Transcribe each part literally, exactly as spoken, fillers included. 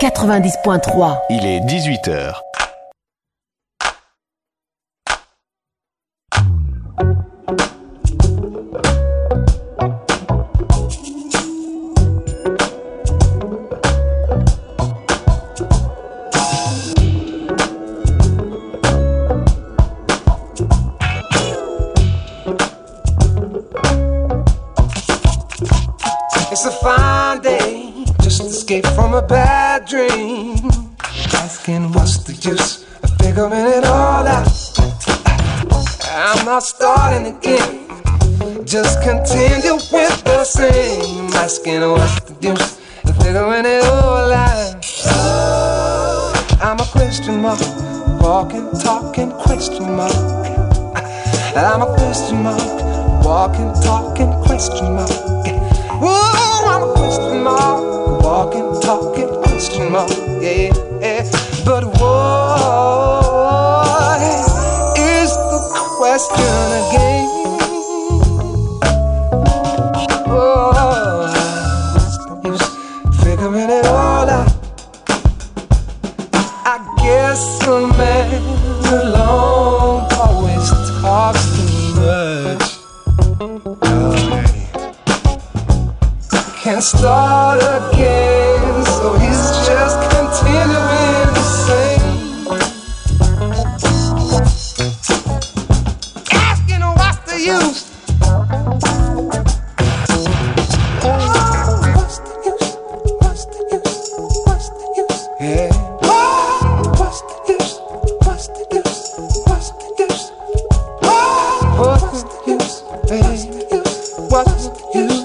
quatre-vingt-dix point trois. Il est dix-huit heures. It's a fine day, just escaped from a bad dream. Asking what's the use of figuring it all out. I'm not starting again, just continue with the same. Asking what's the use of figuring it all out. I'm a question mark, walking, talking question mark. I'm a question mark, walking, talking question mark. Whoa, I'm a question mark, walking, talking, question mark, yeah, yeah. But what is the question again? Oh, what's the use figuring it all out? I guess a man alone always talks too much. Can't start again, so he's just continuing the same. Asking what's the use? Oh, what's the use? What's the use? What's the use? Yeah. Oh, what's the use? What's the use? What's the use? Oh, what's the use, baby? What's the use?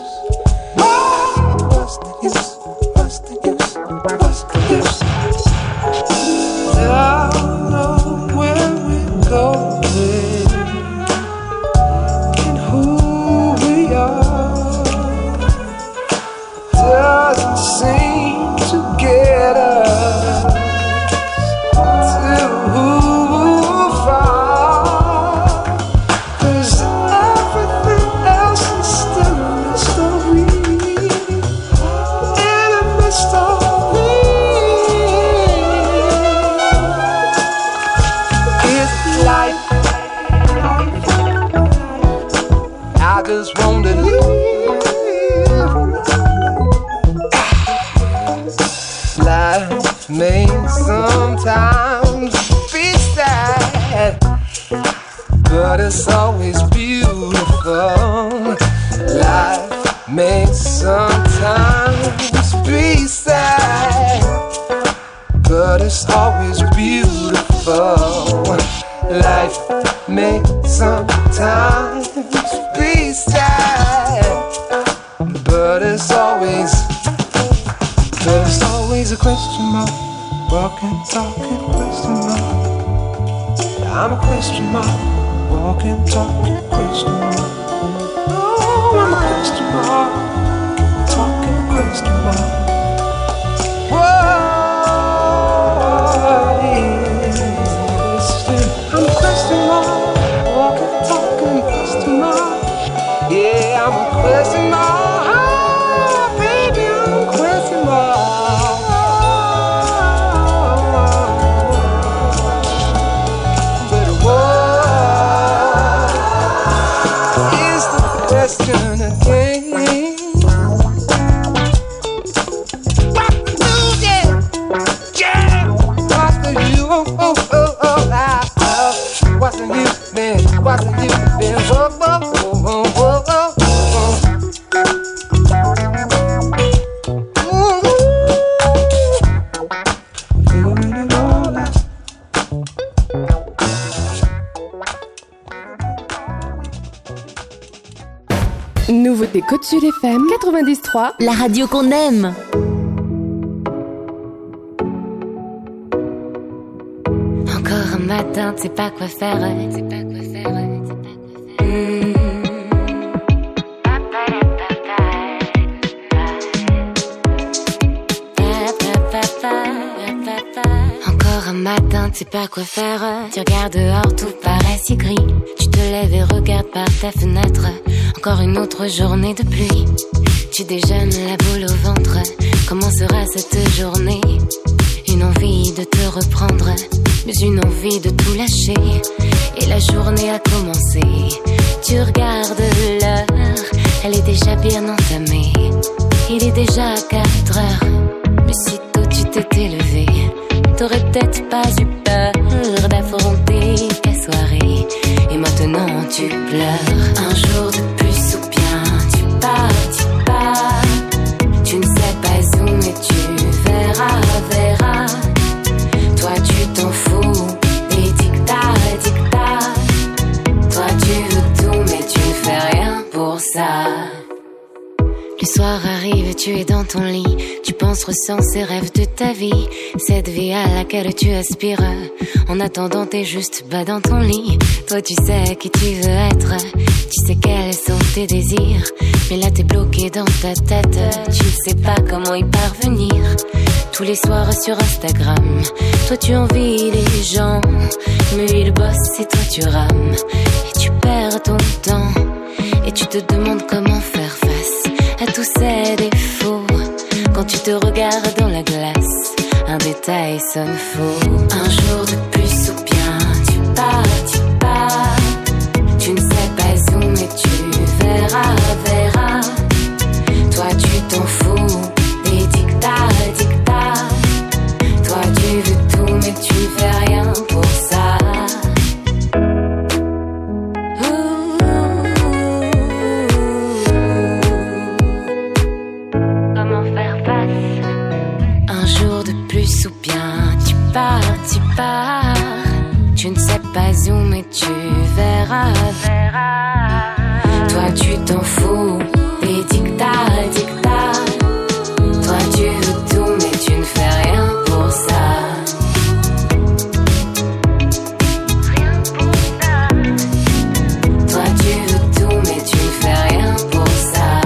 Sometimes be sad, but it's always beautiful. Life may sometimes be sad, but it's always beautiful. Life may sometimes be sad, but it's always, but it's always a question mark. Walking, talking, question mark. I'm a question mark. Walking, talking, question mark. Oh, I'm a question mark. Talking, question mark. Whoa, yes. I'm a question mark. Walking, talking, question mark. Yeah, I'm a question mark. Oh, baby, I'm a question mark. Question again. What the news, yeah, yeah. What's the you, oh, oh, oh, oh, ah, oh. What's the you been? What's the you been? Oh, oh, oh, oh, oh, oh. Figuring it all out. Nouveauté Côte Sud F M quatre-vingt-dix trois, la radio qu'on aime. Encore un matin, tu sais pas quoi faire, tu sais pas quoi faire, tu sais pas quoi faire. Mmh. Encore un matin, tu sais pas quoi faire. Tu regardes dehors, tout paraît si gris. Tu te lèves et regardes par ta fenêtre. Encore une autre journée de pluie. Tu déjeunes la boule au ventre. Comment sera cette journée? reprendre, mais une envie de tout lâcher. Et la journée a commencé. Tu regardes l'heure, elle est déjà bien entamée. Il est déjà quatre heures, mais si tôt tu t'étais levé, t'aurais peut-être pas eu peur d'affronter ta soirée. Et maintenant tu pleures. Un jour de plus ou bien tu pars, tu pars. Tu ne sais pas où mais tu verras, verras. Toi tu t'en fous des dictats, dictats. Toi tu veux tout mais tu ne fais rien pour ça. Le soir arrive et tu es dans ton lit. Tu penses, ressens ces rêves de ta vie, cette vie à laquelle tu aspires. En attendant t'es juste bas dans ton lit. Toi tu sais qui tu veux être, tu sais quels sont tes désirs. Mais là t'es bloqué dans ta tête, tu ne sais pas comment y parvenir. Tous les soirs sur Instagram, toi tu envies les gens, mais ils bossent et toi tu rames. Et tu perds ton temps, et tu te demandes comment faire face à tous ces défauts. Quand tu te regardes dans la glace, un détail sonne faux. Un jour de plus ou bien tu pars, tu pars. Tu ne sais pas où mais tu verras, verras. Toi tu t'en fous des dictats, dictats. Toi tu veux tout mais tu ne fais rien pour ça. Ou bien tu pars, tu pars. Tu ne sais pas où mais tu verras, verras. Toi tu t'en fous des dictats, dictats. Toi tu veux tout mais tu ne fais rien pour ça. Rien pour ça. Toi tu veux tout mais tu ne fais rien pour ça.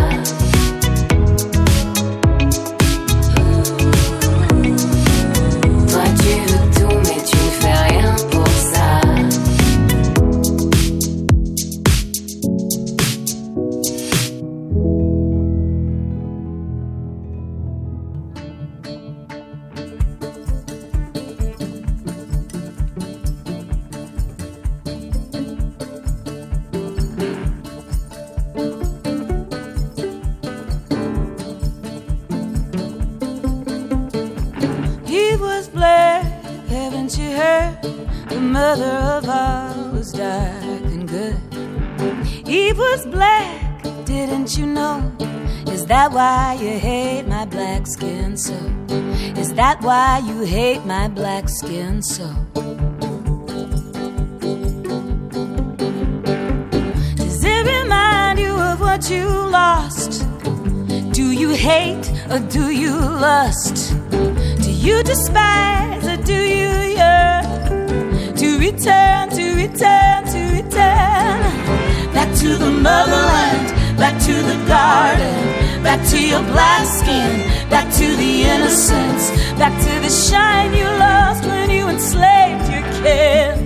Is that why you hate my black skin so? Is that why you hate my black skin so? Does it remind you of what you lost? Do you hate or do you lust? Do you despise or do you yearn to return, to return, to return back to the motherland, back to the garden, back to your black skin, back to the innocence, back to the shine you lost when you enslaved your kin.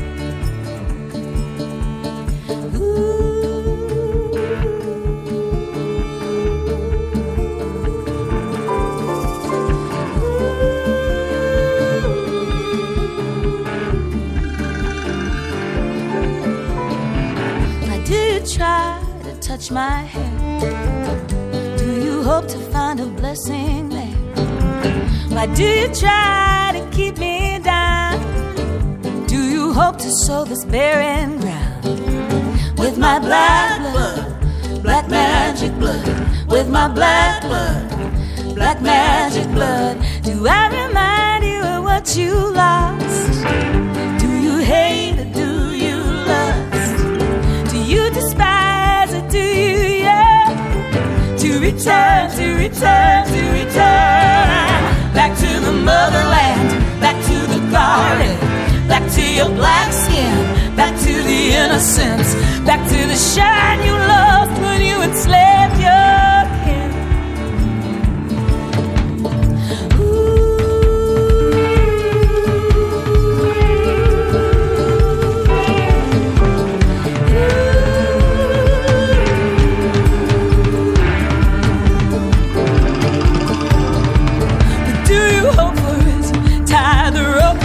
Try to touch my hair. Do you hope to find a blessing there? Why do you try to keep me down? Do you hope to sow this barren ground with my black blood, black magic blood, with my black blood, black magic blood? Do I remind you of what you lost? Do you hate or do you lust? Do you despise or do you yearn to return, to return, to return back to the motherland, back to the garden, back to your black skin, back to the innocence, back to the shine you lost when you enslaved your kin? Tie the rope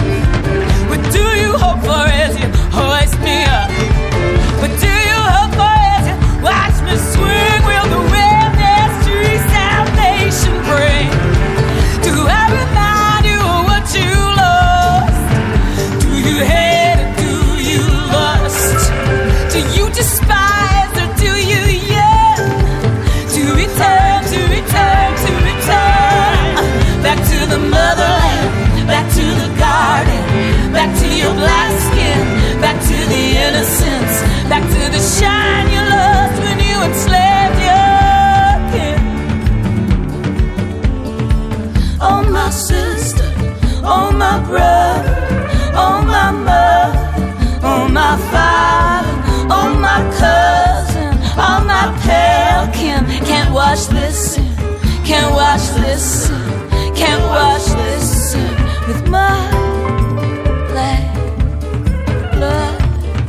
wash this sin, can't wash this sin, can't wash this sin with my black blood,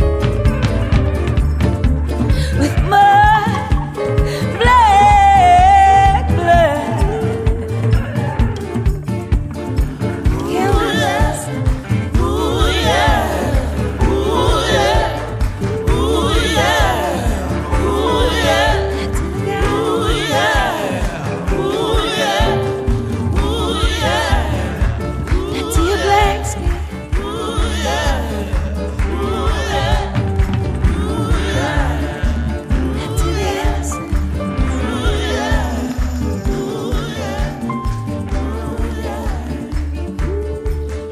with my black blood. Can't wash, ooh yeah, ooh yeah, ooh yeah, ooh yeah, ooh yeah, ooh yeah, ooh yeah. Let to your black skin. Ooh yeah, ooh yeah, ooh yeah. Let to the innocent. Ooh yeah, ooh yeah, ooh yeah.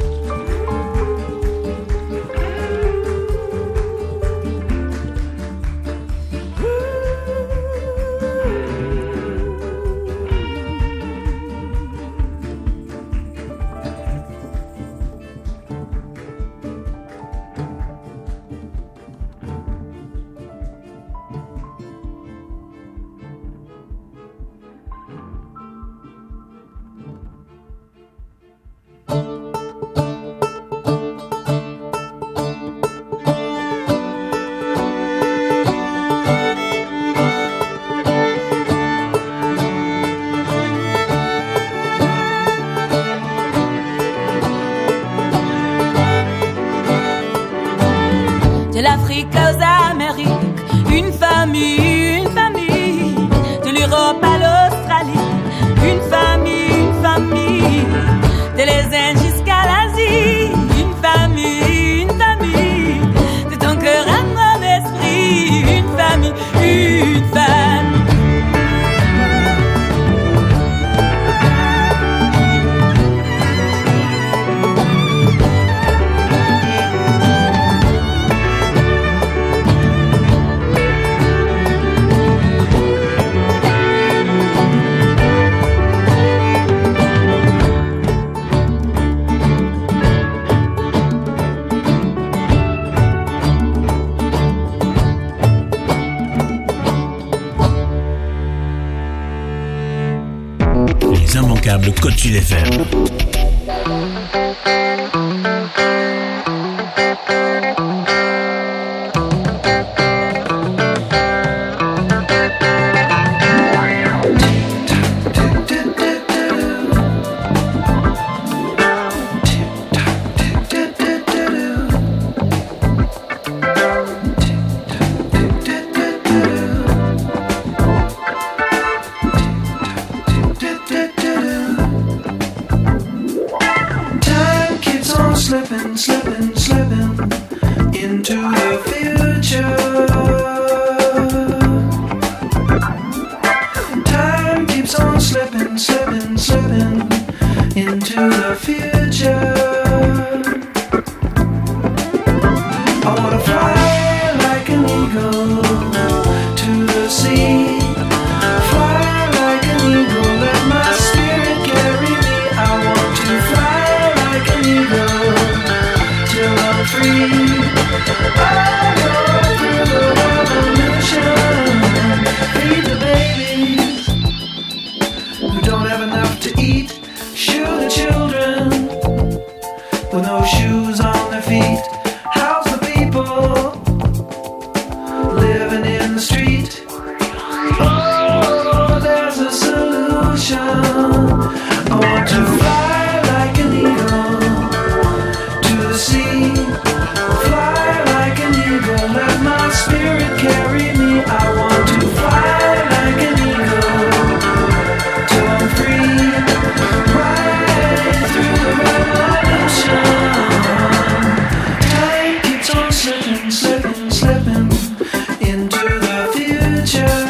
De l'Afrique aux Amériques, une famille, une famille. De l'Europe à l'Australie, une famille, une famille. De les Indes jusqu'à l'Asie, une famille, une famille. De ton cœur à mon esprit, une famille, une famille. Les immanquables Côte Sud F M. Slipping, slipping, slipping into the future. Time keeps on slipping, slipping, slipping into the future. I wanna fly like an eagle to the sea. Fly like an eagle, let my spirit carry me. I want to fly like an eagle till I'm free. I go through the revolution, feed the babies who don't have enough to eat. Shoe the children with no shoes on their feet. House the people living in the street. Oh, there's a solution. I want to fly like an eagle to the sea. Fly like an eagle, let my spirit carry me. I want to fly like an eagle till I'm free. Right through the revolution. Time keeps on slipping, slipping, slipping into the future.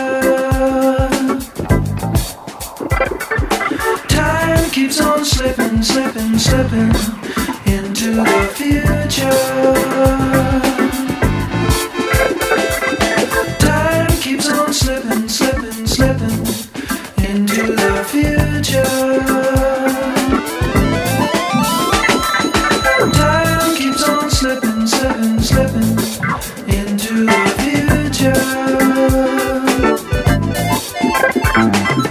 Time keeps on slipping, slipping, slipping into the future. Time keeps on slipping, slipping, slipping into the future. Time keeps on slipping, slipping, slipping into the future.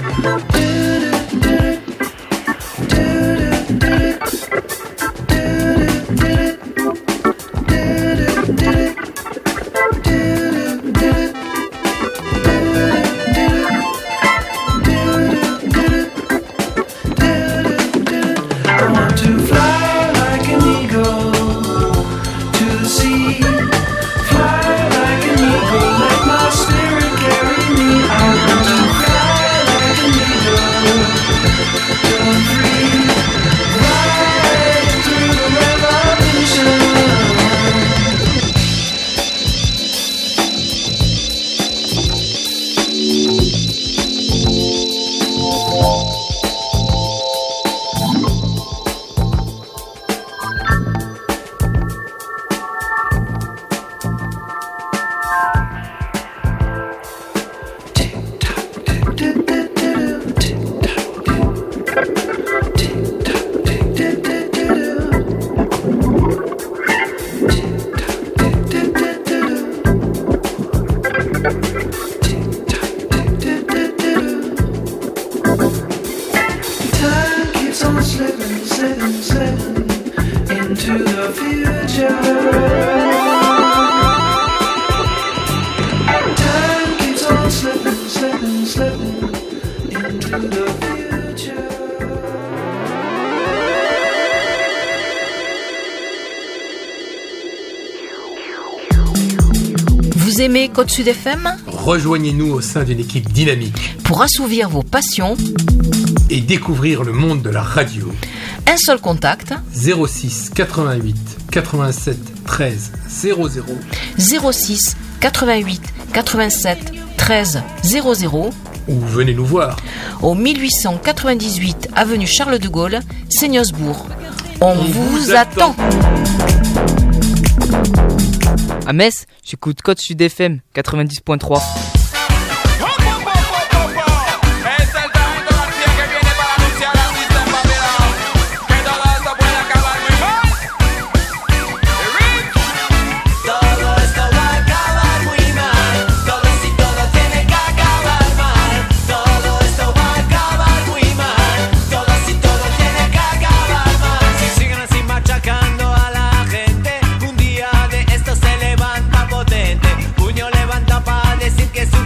to fly like an eagle to the sea. Fly like an eagle, let my spirit carry me. I want to fly like an eagle, going free. Fly through the revolution. Vous aimez Côte Sud F M ? Rejoignez-nous au sein d'une équipe dynamique Pour assouvir vos passions et découvrir le monde de la radio. Un seul contact zéro six quatre-vingt-huit quatre-vingt-sept treize zéro zéro zéro six quatre-vingt-huit quatre-vingt-sept treize zéro zéro ou venez nous voir au mille huit cent quatre-vingt-dix-huit avenue Charles de Gaulle, Seignosbourg. On, On vous, vous attend. attend. À Metz, j'écoute Côte Sud F M quatre-vingt-dix point trois. Que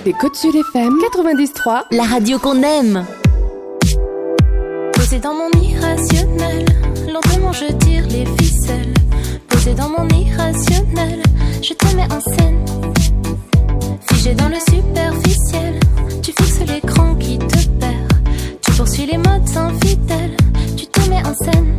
écoutez Côte Sud F M quatre-vingt-dix trois, la radio qu'on aime. Posé dans mon irrationnel, lentement je tire les ficelles. Posé dans mon irrationnel, je te mets en scène. Figé dans le superficiel, tu fixes l'écran qui te perd. Tu poursuis les modes infidèles, tu te mets en scène.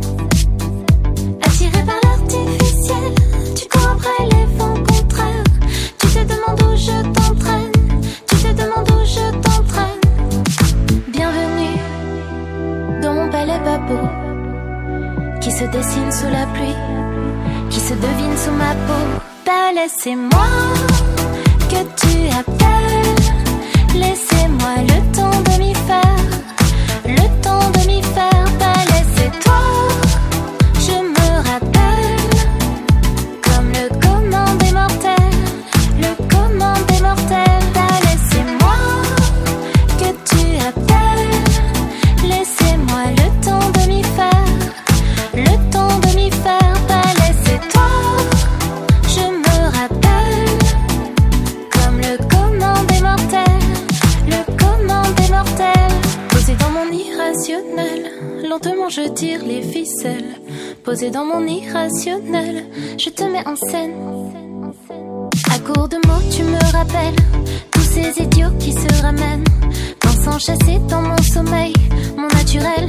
Attiré par l'artificiel, tu cours après les vents contraires. Tu te demandes où je t'entraîne, tu te demandes où je t'entraîne. Bienvenue dans mon palais babot, qui se dessine sous la pluie, qui se devine sous ma peau. Palais, c'est moi que tu appelles. Laissez-moi le temps de m'y faire, le temps de m'y faire. Palais, c'est toi, je me rappelle, comme le commun des mortels, le commun des mortels. Palais, c'est moi que tu appelles. Laissez-moi le temps de m'y faire, le temps de m'y faire. Palais, c'est toi, je me rappelle, comme le commun des mortels, le commun des mortels. Posé dans mon irrationnel, lentement je tire les ficelles. Posé dans mon irrationnel, je te mets en scène. À court de mots tu me rappelles tous ces idiots qui se ramènent, pensant chasser dans mon sommeil mon naturel.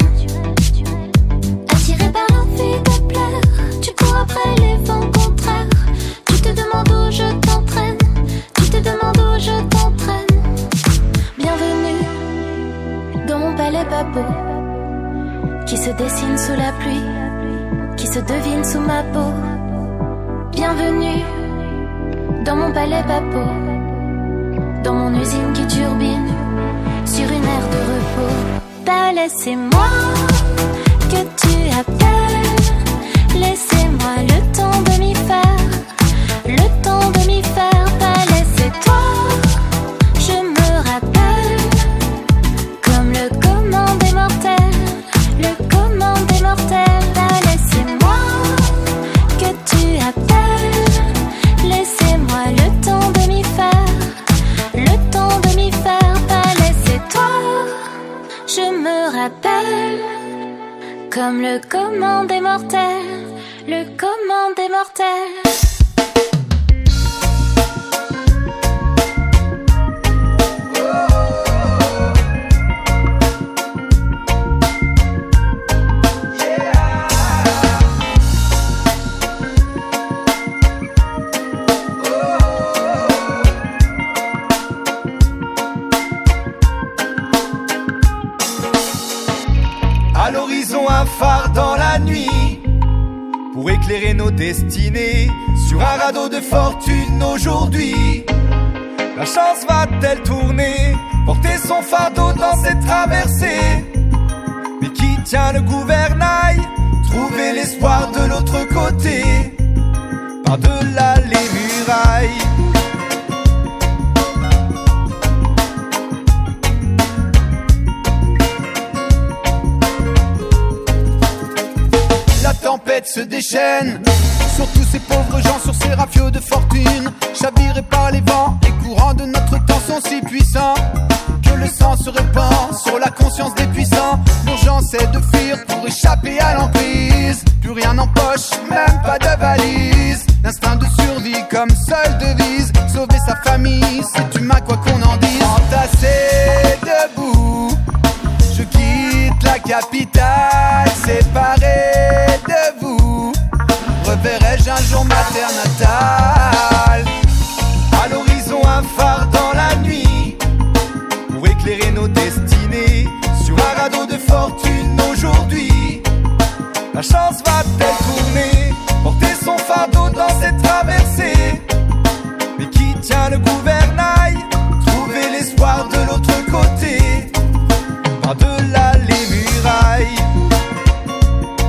Attiré par l'envie de plaire, tu cours après les vents contraires. Tu te demandes où je t'entraîne, tu te demandes où je t'entraîne. Bienvenue dans mon palais babot, qui se dessine sous la pluie, qui se devine sous ma peau. Bienvenue dans mon palais babot, dans mon usine qui turbine sur une aire de repos. Palais, c'est moi que tu appelles. Laissez-moi le temps de m'y faire, le temps de m'y faire. Palais, c'est toi, je me rappelle, comme le commun des mortels, le commun des mortels. Palais, c'est moi que tu appelles. Laissez-moi le temps de m'y faire, le temps de m'y faire. Palais, c'est toi, je me rappelle, comme le commun des mortels, le commun des mortels. À l'horizon un phare dans la nuit, pour éclairer nos destinées, sur un radeau de fortune aujourd'hui. La chance va-t-elle tourner, porter son fardeau dans cette traversée? Mais qui tient le gouvernail, trouver l'espoir de l'autre côté, par-delà les murailles. La tempête se déchaîne sur tous ces pauvres gens, sur ces rafiaux de fortune, chavirés par les vents. Les courants de notre temps sont si puissants que le sang se répand sur la conscience des puissants. L'urgence est de fuir pour échapper à l'emprise. Plus rien en poche, même pas de valise. L'instinct de survie comme seule devise. Sauver sa famille, c'est humain quoi qu'on en dise. Entassé debout, je quitte la capitale, séparé de vous. Reverrai-je un jour ma terre natale? À l'horizon un phare dans la nuit, pour éclairer nos destinées, sur un radeau de fortune aujourd'hui. La chance va-t-elle tourner, porter son fardeau dans cette traversée? Mais qui tient le gouvernail, trouver l'espoir de l'autre côté, par-delà les murailles.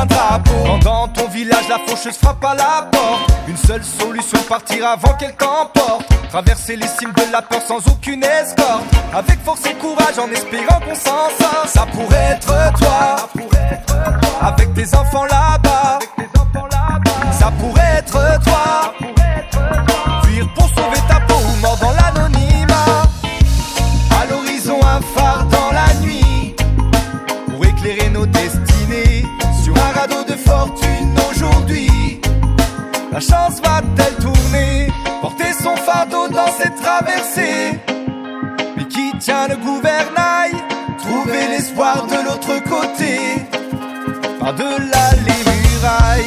un drapeau. Quand dans ton village la faucheuse frappe à la porte, une seule solution, partir avant qu'elle t'emporte. Traverser les cimes de la peur sans aucune escorte, avec force et courage en espérant qu'on s'en sort. Ça pourrait être toi, avec tes enfants là-bas. Ça pourrait être toi, fuir pour sauver ta peau ou mort dans l'anonymat. À l'horizon un phare dans la nuit, pour éclairer nos destinées. Sur un radeau de fortune aujourd'hui, la chance va-t-elle tourner, porter son fardeau dans cette traversée? Mais qui tient le gouvernail, trouver l'espoir de l'autre côté, par-delà les murailles.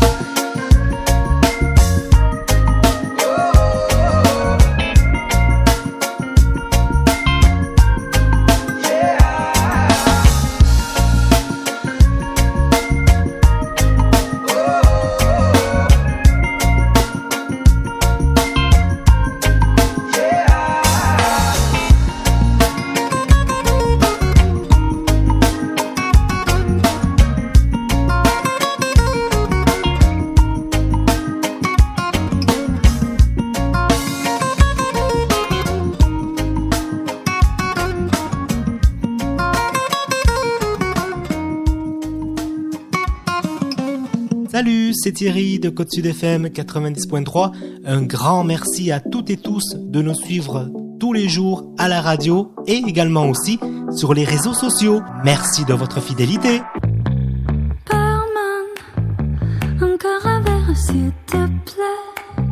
Salut, c'est Thierry de Côte Sud F M quatre-vingt-dix point trois. Un grand merci à toutes et tous de nous suivre tous les jours à la radio et également aussi sur les réseaux sociaux. Merci de votre fidélité. Barman, encore un verre s'il te plaît.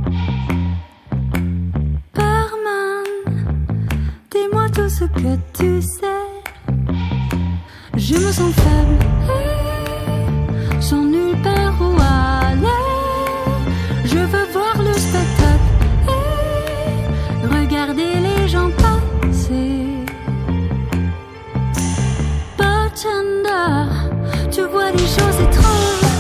Barman, dis-moi tout ce que tu sais. Je me sens faible, sans nulle part où aller. Je veux voir le spectacle et regarder les gens passer. Bartender, tu vois des choses étranges.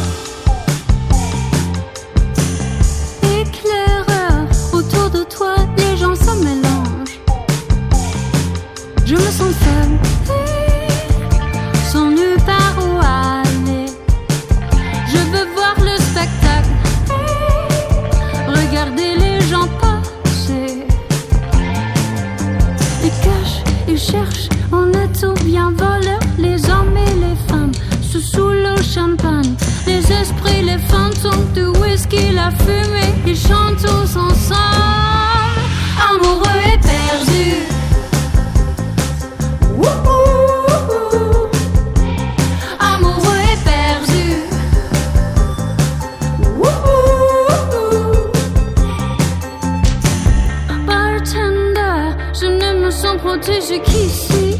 Éclaireur, autour de toi les gens se mélangent. Je me sens faible, sans nulle part où aller. Je veux voir le spectacle, regarder les gens passer. Ils cachent, ils cherchent, on est tout bien voleurs. Les hommes et les femmes se saoulent au champagne. Les esprits, les fantômes, du whisky, la fumée, ils chantent tous ensemble. Amoureux et perdus. Wouhou. Amoureux et perdus. Wouhou. Bartender, je ne me sens protégé qu'ici.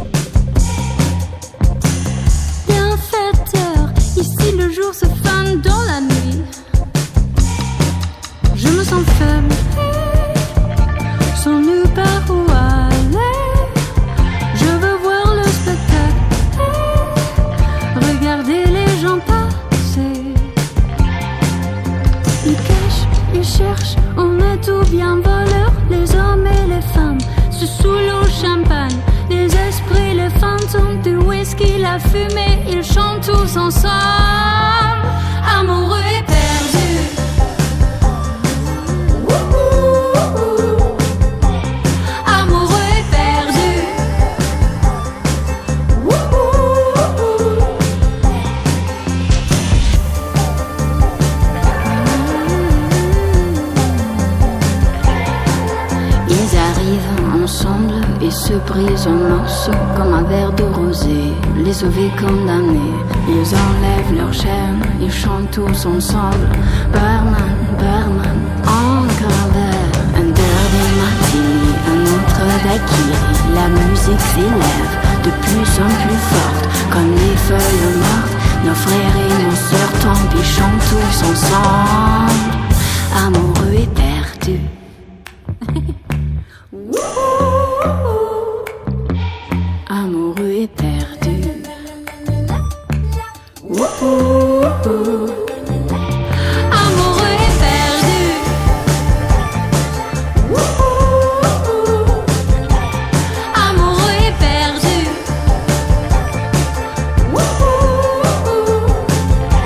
Bienfaiteur, ici le jour se fane dans la nuit. Je me sens faible, sans nulle part où aller. Je veux voir le spectacle, regarder les gens passer. Ils cachent, ils cherchent, on est tout bien voleurs. Les hommes et les femmes se saoulent au champagne. Les esprits, les fantômes, du whisky, la fumée, ils chantent tous ensemble. Amoureux et perdus. Wouhou. Amoureux et perdus. Wouhou. Ils arrivent ensemble et se brisent en morceaux comme un verre de rosé. Les sauvés condamnés, ils enlèvent leur chaîne, ils chantent tous ensemble. Barman, barman, encore un verre, un dernier martini, un autre daiquiri. La musique s'élève de plus en plus forte, comme les feuilles mortes. Nos frères et nos sœurs tombent, ils chantent tous ensemble. Amoureux et perdus. Amoureux et perdu. Wouhou. Amoureux et perdu. Wouhou. Amoureux et perdu. Wouhou.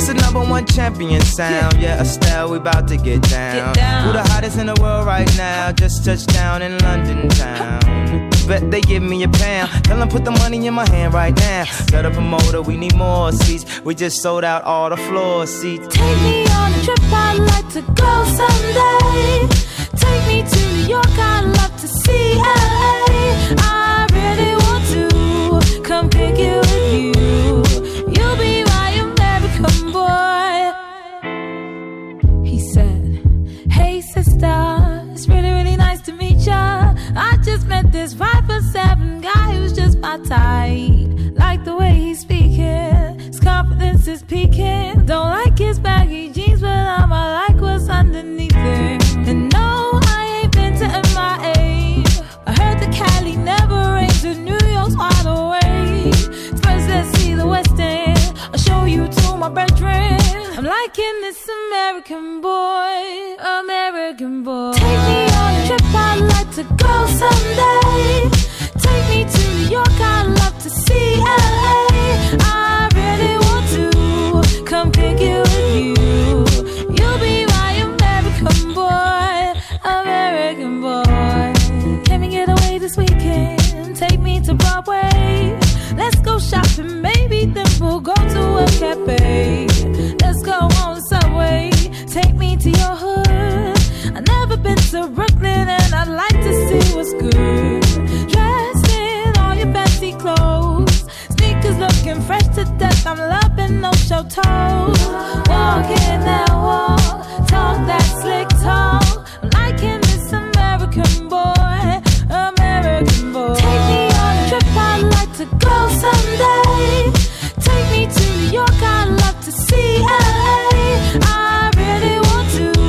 This is number one champion sound. Yeah, Estelle, we about to get down. Get down. Who the hottest in the world right now? Just touched down in London town. Bet they give me a pound. Tell them put the money in my hand right now. Set up a motor, we need more seats. We just sold out all the floor seats. Take me on a trip, I'd like to go someday. Take me to New York, I'd love to see L A. I really want to come pick you with you. You'll be my American boy. He said, hey sister, it's really, really nice to meet ya. I just met this five foot seven guy who's just my type. Like the way he's speaking, his confidence is peaking. Don't like his baggy jeans, but I'ma like what's underneath it. And no, I ain't been to M I A. I heard that Cali never rains and New York's wide awake. First let's see the West End, I'll show you to my bedroom. I'm liking this American boy, American boy. Take me on a trip, I'd like to go someday. Take me to New York, I'd love to see L A. I really want to come pick you with you. You'll be my American boy, American boy. Can we get away this weekend? Take me to Broadway. Let's go shopping, maybe then we'll go to a cafe. Let's go on the subway, take me to your hood. I've never been to Brooklyn and I'd like to see what's good. Dressed in all your fancy clothes, sneakers looking fresh to death. I'm loving those show toes. Walking that walk, talk that slick talk. I'm liking this American boy, American boy. Take me on a trip, I'd like to go someday. Take me to New York, I'd love to see L A. I really want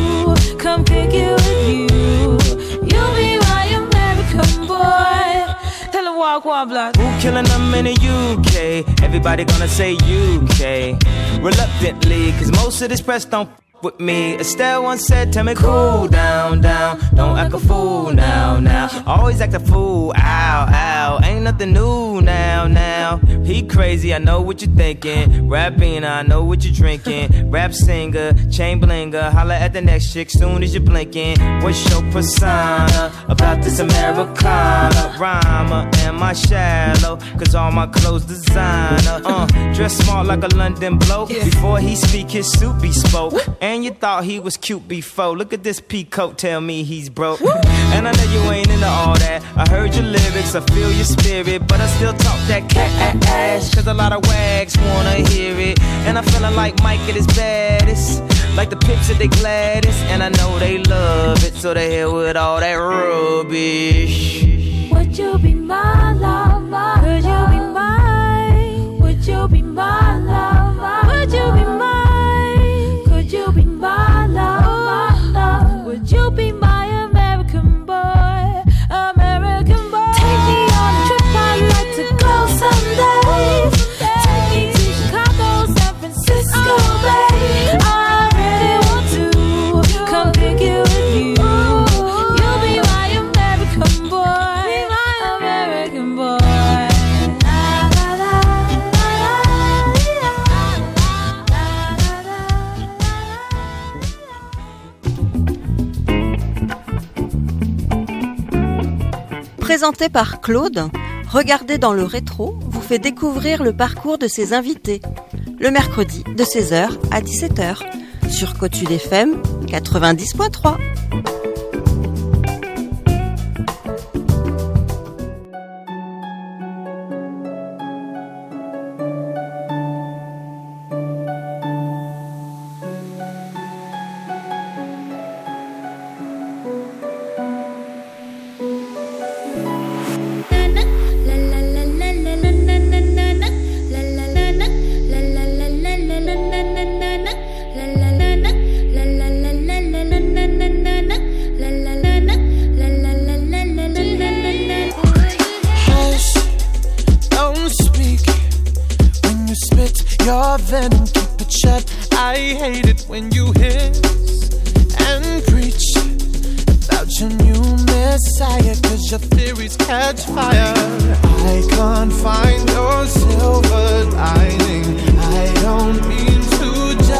to come pick you with you. You'll be my American boy. Tell him walk, walk, block. Who killing them in the U K? Everybody gonna say U K. Reluctantly, cause most of this press don't with me. Estelle once said, tell me cool down, down. Don't act a fool now, now. Always act a fool, ow, ow. Ain't nothing new now, now. He crazy, I know what you're thinking. Rapping, I know what you're drinking. Rap singer, chain blinger. Holla at the next chick soon as you're blinking. What's your persona about this Americana? Rhymer, am I shallow? Cause all my clothes designer. Uh, dress smart like a London bloke. Before he speak, his suit be spoke. And you thought he was cute before. Look at this peacoat, tell me he's broke. And I know you ain't into all that. I heard your lyrics, I feel your spirit, but I still talk that cat ass. Cause a lot of wags wanna hear it. And I'm feeling like Mike at his baddest. Like the Pips at they gladdest. And I know they love it, so they hell with all that rubbish. Would you be my lover? Could you be mine? Would you be my lover? Would you be mine? Would you be my love? Would you be my American boy? American boy. Take me on a trip, I'd like to go someday. Take me to Chicago, San Francisco, babe. I really want to come pick you with you. You'll be my American boy, my American boy. Présenté par Claude, Regardez dans le rétro vous fait découvrir le parcours de ses invités. Le mercredi de seize heures à dix-sept heures sur Côte Sud F M quatre-vingt-dix point trois. your venom, keep it shut. I hate it when you hiss and preach about your new messiah, cause your theories catch fire. I can't find your silver lining. I don't mean to judge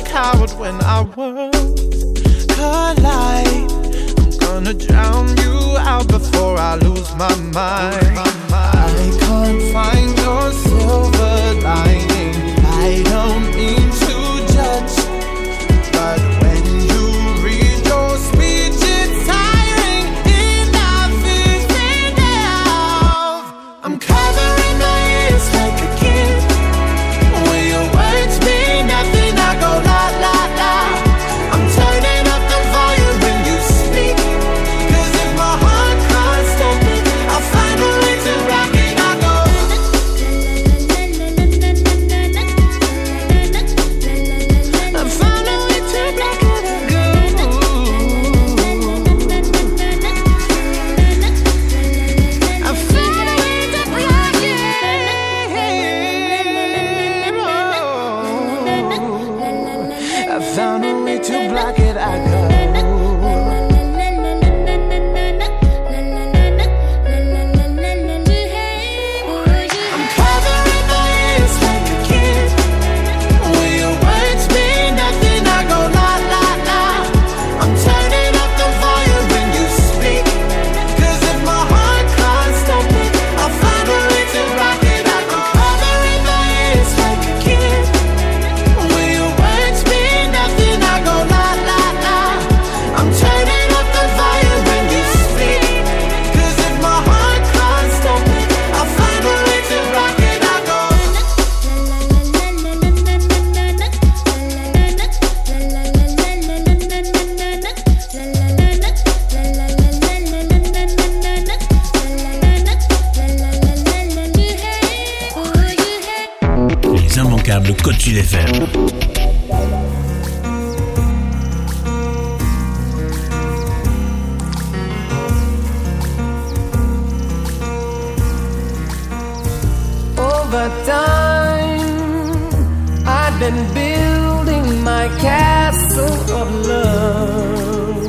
coward when our worlds collide. I'm gonna drown you out before I lose my mind. I can't find your silver lining. I don't mean to judge, but when you read your speech, it's tiring enough, is enough. I'm covering my ears like a kid. When your words mean nothing, I go la la la. I'm turning up the volume when you speak, 'cause if my heart can't stop it, I'll find a way to rock it. I go. I found a way to block it. I go. I found a way to block it. I found a way to block it. I go. I'm covering my ears like a kid. When your words mean nothing, I go la la la. I'm turning up the volume when you speak, 'cause if my heart can't stop it, I'll find a way to rock it. I go. Covering my ears like a kid. When your words mean nothing, I go la la la. I'm turning up the volume when you speak, 'cause if my heart can't stop it, I'll find a way to rock it. I go. Les immanquables Côte Sud F M. Over time, I've been building my castle of love,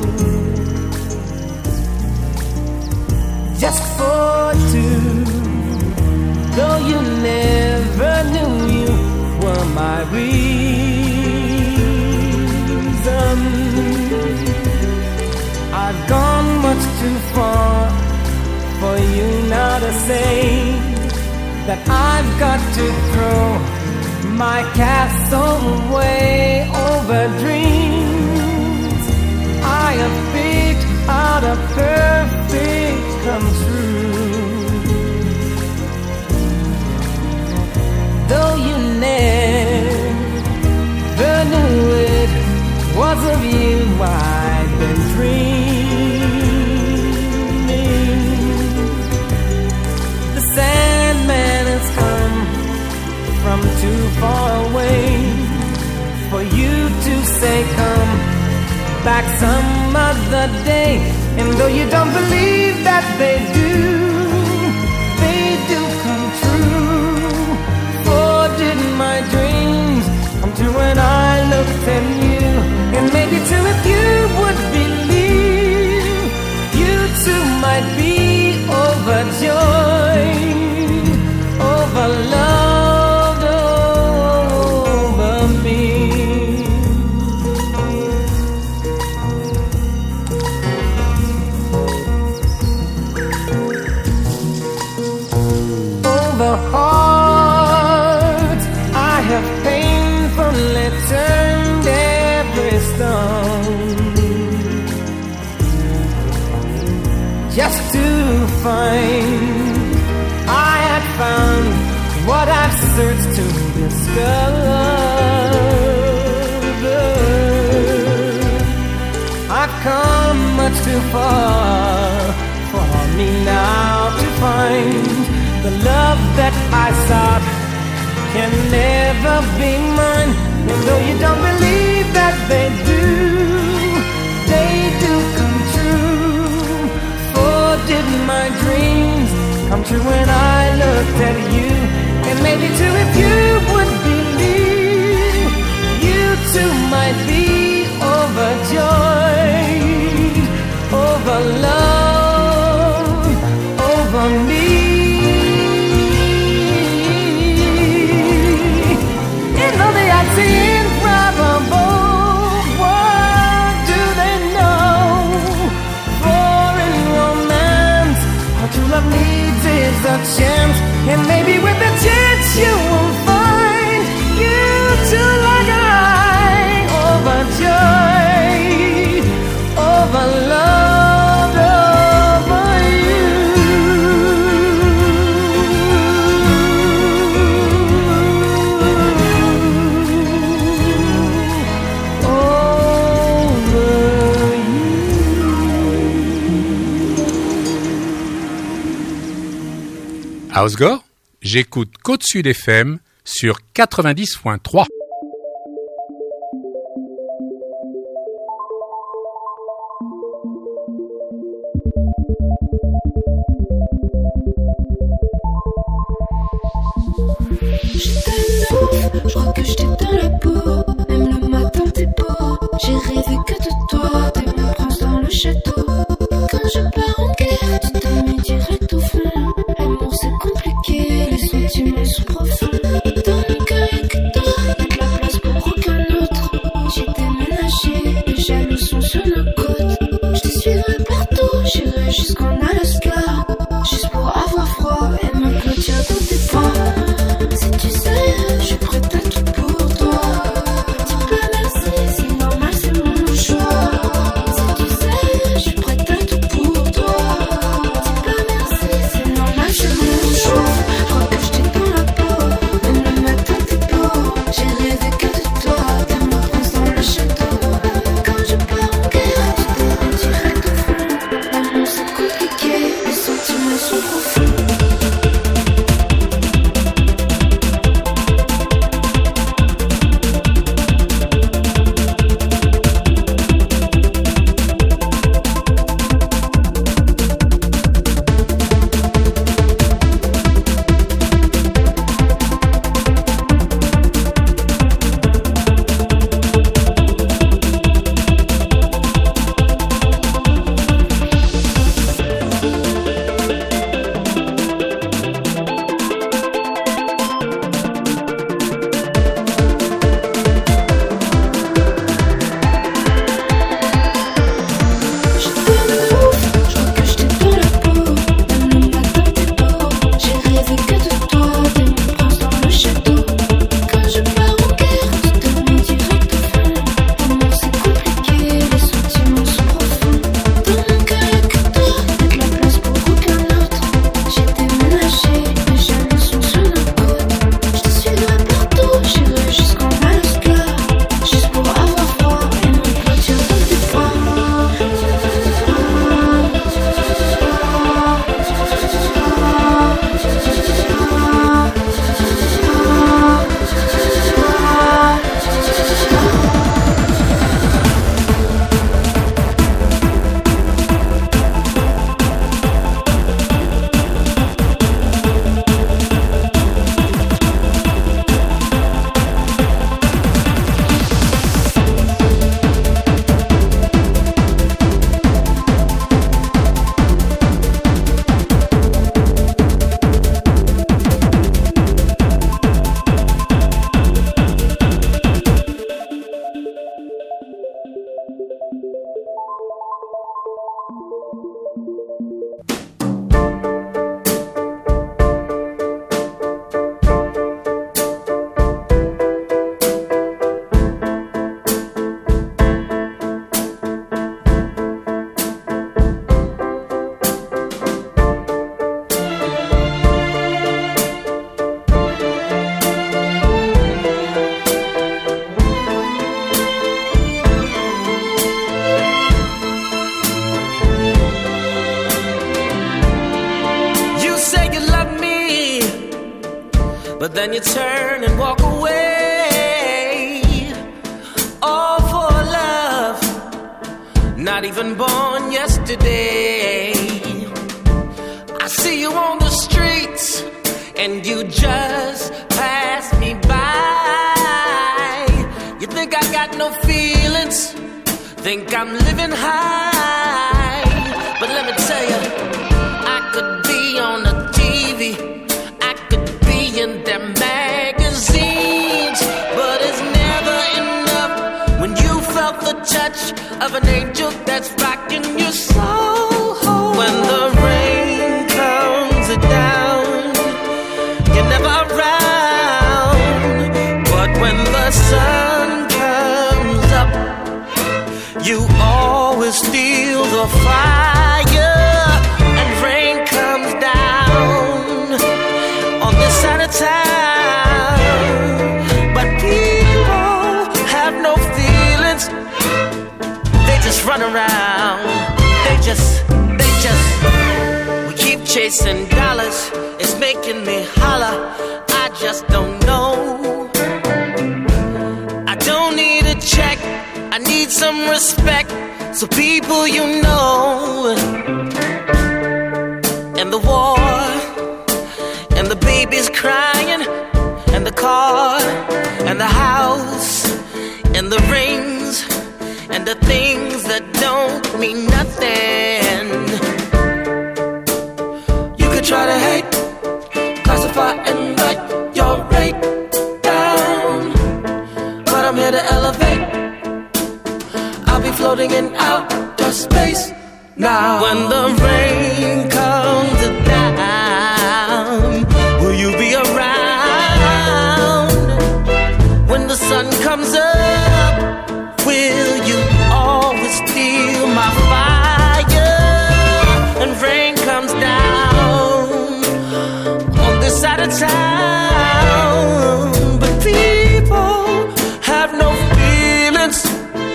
just for two. Though you never knew you were my reason, I've gone much too far for you now to say that I've got to throw my castle away over dreams I have picked out a perfect come true. Though you never knew it was of you I've been dreaming. The Sandman has come from too far away for you to say come back some other day. And though you don't believe that they do, they do come true. For did my dreams come true when I looked at you? And maybe too if you would believe, you too might be overjoyed, overloved over me. Over heart I have painfully turned every stone, just to find I had found what I've searched to discover. I've come much too far for me now to find the love that I sought can never be mine. And though you don't believe that they do, they do come true. For did my dreams come true when I looked at you? And maybe too if you would believe, you too might be overjoyed, overloved, over me. And though they are seeing probable, à Osgore, j'écoute Côte-Sud F M sur quatre-vingt-dix point trois. Je crois que je t'ai dans la peau. Même le matin t'es beau. J'ai rêvé que de toi. T'es mon prince dans le château. Quand je pars en guerre, tu te mets direct au fond. L'amour c'est compliqué, les sentiments sont profonds. Dans mon cœur y'a que toi, y'a de la place pour aucun autre. J'ai déménagé, les jaloux sont sur nos côtes. Je te suivrai partout, j'irai jusqu'en Alaska. Juste pour avoir froid et me clôture dans tes bras. Si tu sais, je suis prête à tout pour toi. Dis pas merci, c'est normal, c'est mon choix. Si tu sais, je suis prête à tout pour toi. Dis pas merci, c'est normal, c'est mon choix. Je crois que je t'ai dans la peau, même le matin t'es beau. J'ai rêvé que de toi, t'es mon prince dans le château. Quand je pars en guerre, tu te mets direct au fond. L'amour c'est compliqué, les sentiments sont profonds. But then you turn and walk away. All for love, not even born yesterday. I see you on the streets and you just pass me by. You think I got no feelings, think I'm living high. But let me tell you, I could be on the T V, in their magazines, but it's never enough when you felt the touch of an angel that's rocking your soul. When the rain comes down, you're never around, but when the sun comes up, you always feel the fire. And rain comes down on this side of town, but people have no feelings. They just run around. They just, they just, we keep chasing dollars. It's making just don't know. I don't need a check, I need some respect. So people you know, and the war, and the babies crying, and the car, and the house, and the rings, and the things that don't mean nothing. You could try to hate, classify and write your rate down, but I'm here to elevate. I'll be floating in outer space now. When the rain comes down, will you be around? When the sun comes up, will you always steal my fire? And rain comes down on this side of town, but people have no feelings.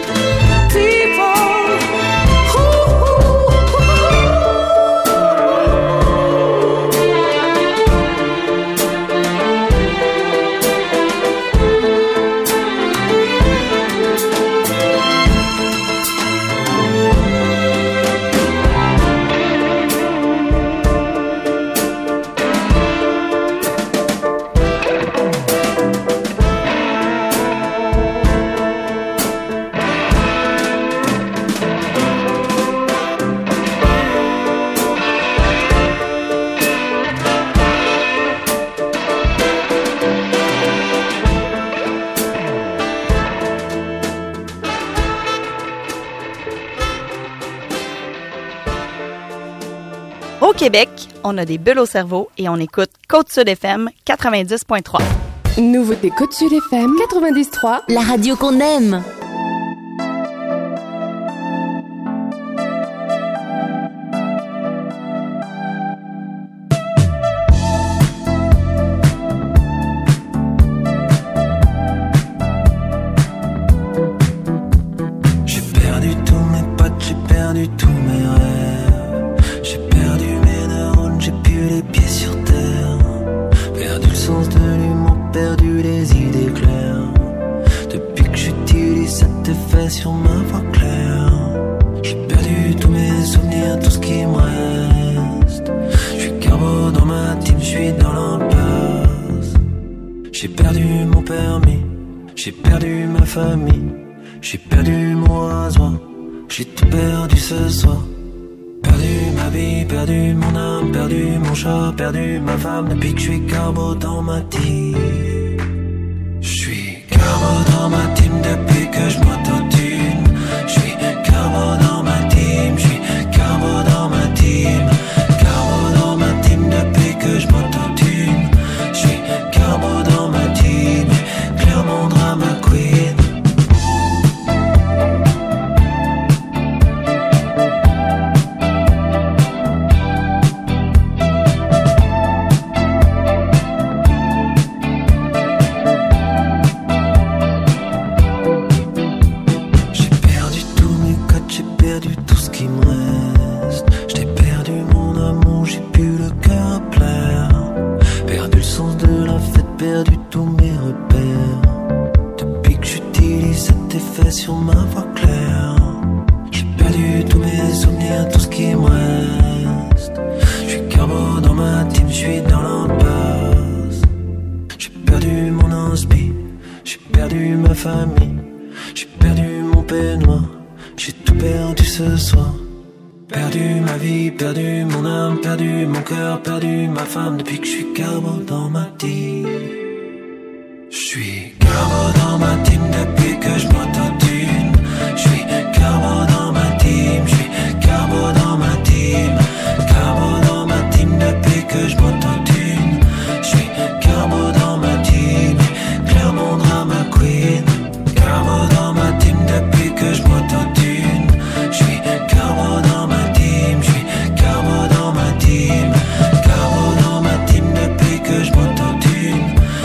Au Québec, on a des bulles au cerveau et on écoute Côte-Sud F M quatre-vingt-dix point trois. Nouveauté Côte-Sud F M quatre-vingt-dix point trois. La radio qu'on aime. J'ai perdu tous mes potes, j'ai perdu tous mes rêves. J'ai perdu mes neurones, j'ai plus les pieds sur terre. Perdu le sens de l'humour, perdu les idées claires. Depuis que j'utilise cet effet sur ma voix claire, j'ai perdu tous mes souvenirs, tout ce qui me reste. J'suis carbo dans ma team, j'suis dans l'impasse. J'ai perdu mon permis, j'ai perdu ma famille. J'ai perdu mon rasoir, j'ai tout perdu ce soir. Perdu ma vie, perdu mon âme, perdu mon chat, perdu ma femme. Depuis que je suis carbo dans ma team. Je suis carbo dans ma team depuis que je m'autotune. Je suis carbo dans ma team, je suis carbo dans ma team. Carbo dans ma team depuis que je m'autotune. Je suis carbo dans ma team, clairement drama queen. Sur ma voix claire, j'ai perdu tous mes souvenirs, tout ce qui me reste. Je suis carbo dans ma team, je suis dans l'impasse. J'ai perdu mon inspi, j'ai perdu ma famille. J'ai perdu mon peignoir, j'ai tout perdu ce soir. Perdu ma vie, perdu mon âme, perdu mon cœur, perdu ma femme. Depuis que je suis carbo dans ma team. Je suis carbo dans ma team depuis que je m'autotune. Je suis carbo dans ma team, je suis carbo dans ma team. Carbo dans ma team depuis que je m'autotune. Je suis carbo dans ma team, clairement drama queen. Carbo dans ma team depuis que je m'autotune. Je suis carbo dans ma team, je suis carbo dans ma team. Carbo dans ma team depuis que je m'autotune.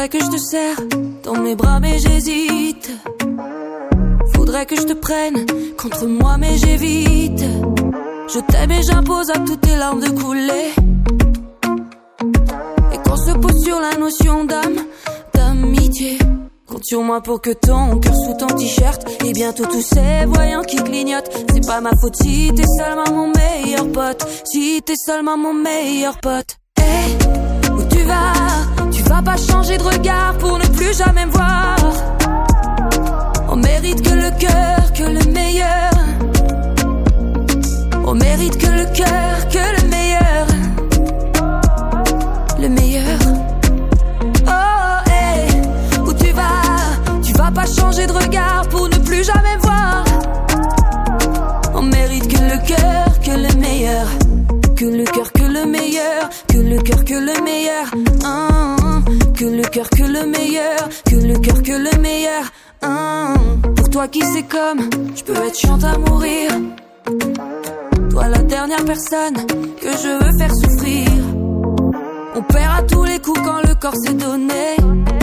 Faudrait que je te serre dans mes bras mais j'hésite. Faudrait que je te prenne contre moi mais j'évite. Je t'aime et j'impose à toutes tes larmes de couler. Et qu'on se pose sur la notion d'âme, d'amitié. Compte sur moi pour que ton cœur sous ton t-shirt et bientôt tous ces voyants qui clignotent. C'est pas ma faute si t'es seulement mon meilleur pote. Si t'es seulement mon meilleur pote. Hey, où tu vas? Tu vas pas changer de regard pour ne plus jamais me voir. On mérite que le cœur, que le meilleur. On mérite que le cœur, que le meilleur. Le meilleur. Oh, hey, où tu vas? Tu vas pas changer de regard pour ne plus jamais me voir. On mérite que le cœur, que le meilleur. Que le cœur, que le meilleur. Que le cœur, que le meilleur. Hum, que le cœur, que le meilleur. Que le cœur, que le meilleur. Hum, pour toi qui c'est comme, je peux être chiante à mourir. Toi la dernière personne que je veux faire souffrir. On perd à tous les coups quand le corps s'est donné.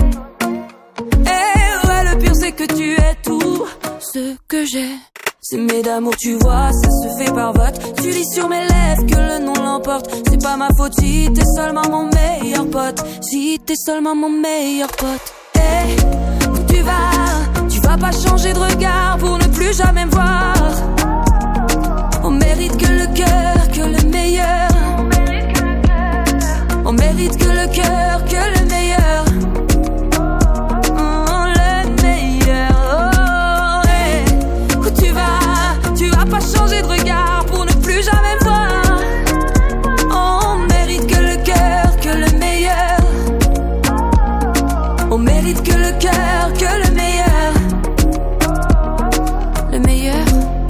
Et ouais, le pire c'est que tu es tout ce que j'ai. S'aimer d'amour tu vois, ça se fait par vote. Tu lis sur mes lèvres que le nom l'emporte. C'est pas ma faute si t'es seulement mon meilleur pote. Si t'es seulement mon meilleur pote. Hey, où tu vas? Tu vas pas changer de regard pour ne plus jamais me voir. On mérite que le cœur, que le meilleur. On mérite que le cœur, que le meilleur. Oh, le meilleur. Oh, hey. Où tu vas? Tu vas pas changer de regard pour ne plus jamais me voir. On mérite que le cœur, que le meilleur. On mérite que le cœur, que le meilleur. Le meilleur.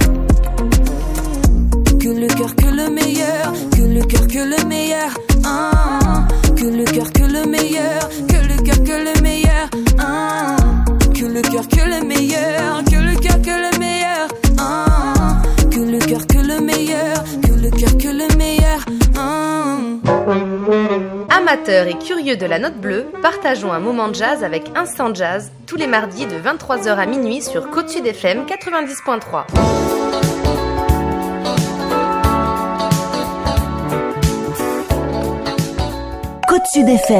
Que le cœur, que le meilleur. Que le cœur, que le meilleur. Ah, que le cœur, que le meilleur. Que le cœur, que le meilleur. Ah, que le cœur, que le meilleur. Que le cœur, que le meilleur. Ah, que le cœur, que le meilleur. Que le cœur, que le meilleur. Ah. Amateurs et curieux de la note bleue, partageons un moment de jazz avec Instant Jazz tous les mardis de vingt-trois heures à minuit sur Côte-Sud F M quatre-vingt-dix point trois. Côte-Sud F M.